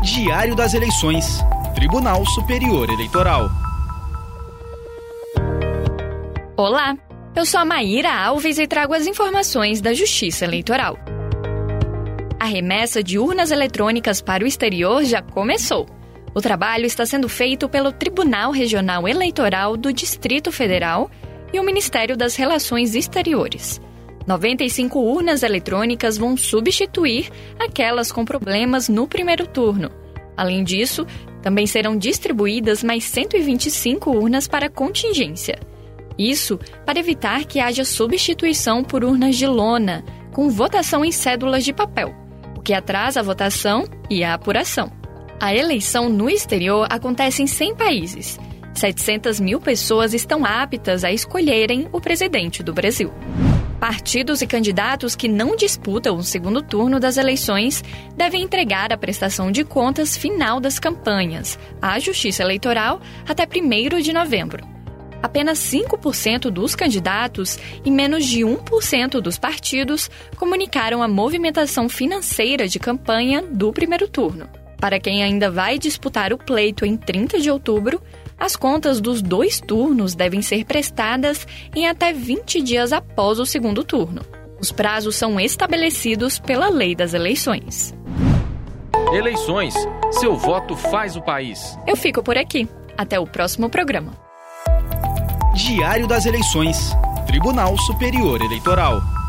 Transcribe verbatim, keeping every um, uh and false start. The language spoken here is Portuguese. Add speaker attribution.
Speaker 1: Diário das Eleições. Tribunal Superior Eleitoral.
Speaker 2: Olá, eu sou a Maíra Alves e trago as informações da Justiça Eleitoral. A remessa de urnas eletrônicas para o exterior já começou. O trabalho está sendo feito pelo Tribunal Regional Eleitoral do Distrito Federal e o Ministério das Relações Exteriores. noventa e cinco urnas eletrônicas vão substituir aquelas com problemas no primeiro turno. Além disso, também serão distribuídas mais cento e vinte e cinco urnas para contingência. Isso para evitar que haja substituição por urnas de lona, com votação em cédulas de papel, o que atrasa a votação e a apuração. A eleição no exterior acontece em cem países. setecentas mil pessoas estão aptas a escolherem o presidente do Brasil. Partidos e candidatos que não disputam o segundo turno das eleições devem entregar a prestação de contas final das campanhas à Justiça Eleitoral até primeiro de novembro. Apenas cinco por cento dos candidatos e menos de um por cento dos partidos comunicaram a movimentação financeira de campanha do primeiro turno. Para quem ainda vai disputar o pleito em trinta de outubro, as contas dos dois turnos devem ser prestadas em até vinte dias após o segundo turno. Os prazos são estabelecidos pela Lei das Eleições.
Speaker 3: Eleições. Seu voto faz o país.
Speaker 2: Eu fico por aqui. Até o próximo programa.
Speaker 1: Diário das Eleições. Tribunal Superior Eleitoral.